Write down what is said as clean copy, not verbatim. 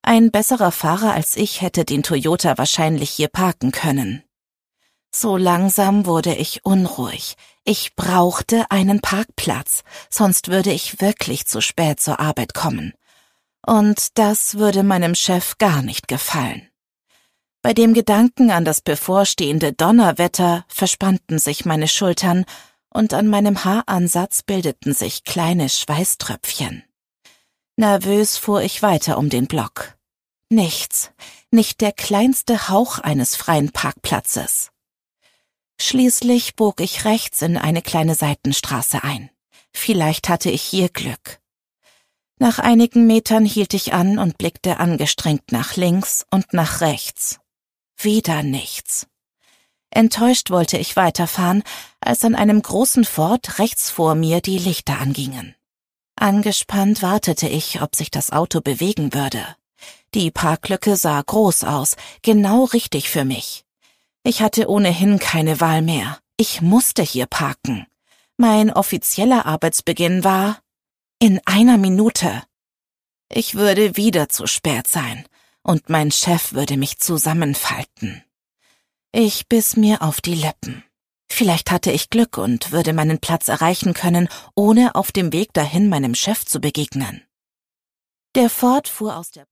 Ein besserer Fahrer als ich hätte den Toyota wahrscheinlich hier parken können. So langsam wurde ich unruhig. Ich brauchte einen Parkplatz, sonst würde ich wirklich zu spät zur Arbeit kommen. Und das würde meinem Chef gar nicht gefallen. Bei dem Gedanken an das bevorstehende Donnerwetter verspannten sich meine Schultern und an meinem Haaransatz bildeten sich kleine Schweißtröpfchen. Nervös fuhr ich weiter um den Block. Nichts, nicht der kleinste Hauch eines freien Parkplatzes. Schließlich bog ich rechts in eine kleine Seitenstraße ein. Vielleicht hatte ich hier Glück. Nach einigen Metern hielt ich an und blickte angestrengt nach links und nach rechts. Wieder nichts. Enttäuscht wollte ich weiterfahren, als an einem großen Ford rechts vor mir die Lichter angingen. Angespannt wartete ich, ob sich das Auto bewegen würde. Die Parklücke sah groß aus, genau richtig für mich. Ich hatte ohnehin keine Wahl mehr. Ich musste hier parken. Mein offizieller Arbeitsbeginn war in 1 Minute. Ich würde wieder zu spät sein und mein Chef würde mich zusammenfalten. Ich biss mir auf die Lippen. Vielleicht hatte ich Glück und würde meinen Platz erreichen können, ohne auf dem Weg dahin meinem Chef zu begegnen. Der Ford fuhr aus der